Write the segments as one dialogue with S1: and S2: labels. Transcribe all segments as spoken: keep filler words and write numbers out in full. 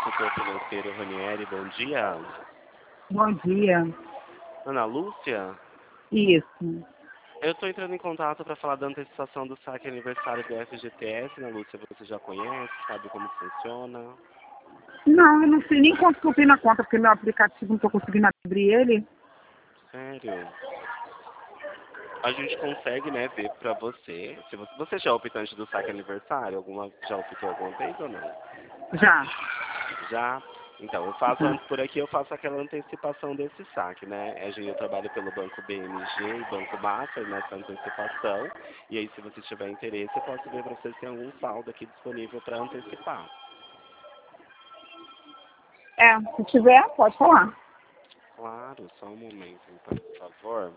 S1: consultor financeiro Ranieri, bom dia.
S2: Bom dia.
S1: Ana Lúcia?
S2: Isso.
S1: Eu estou entrando em contato para falar da antecipação do saque aniversário do F G T S, Ana Lúcia, você já conhece, sabe como funciona?
S2: Não, eu não sei nem quanto que eu tenho na conta, porque meu aplicativo não estou conseguindo abrir ele.
S1: Sério? A gente consegue, né, ver para você. Se você. Você já é optante do saque aniversário? Alguma, já optou alguma vez ou não?
S2: Já.
S1: Já? Então, eu faço
S2: Já.
S1: antes por aqui, eu faço aquela antecipação desse saque, né? Eu trabalho pelo Banco B M G e Banco Master nessa antecipação. E aí, se você tiver interesse, eu posso ver para vocês se tem algum saldo aqui disponível para antecipar.
S2: É, se tiver, pode falar.
S1: Claro, só um momento, então, por favor.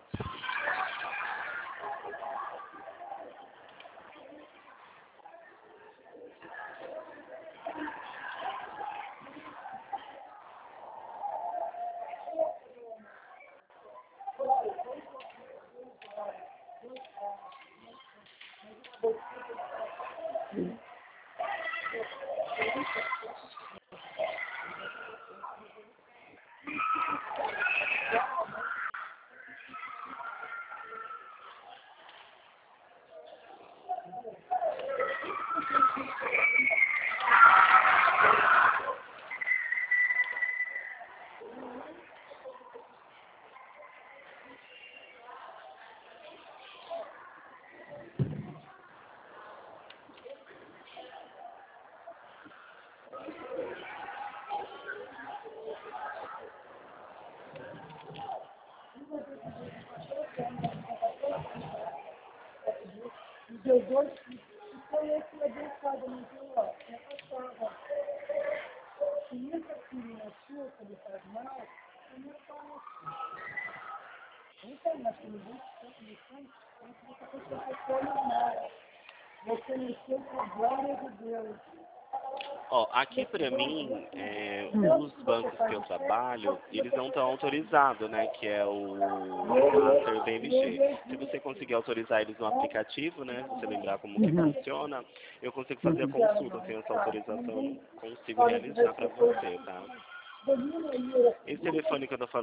S1: Ó, aqui para mim, é, os bancos que eu trabalho, eles não estão autorizados, né? Que é o Master e o B M G. Se você conseguir autorizar eles no aplicativo, né? Se você lembrar como que
S2: Uhum.
S1: funciona, eu consigo fazer a consulta. Sem essa autorização, eu não consigo realizar para você, tá? Esse telefone que eu tô falando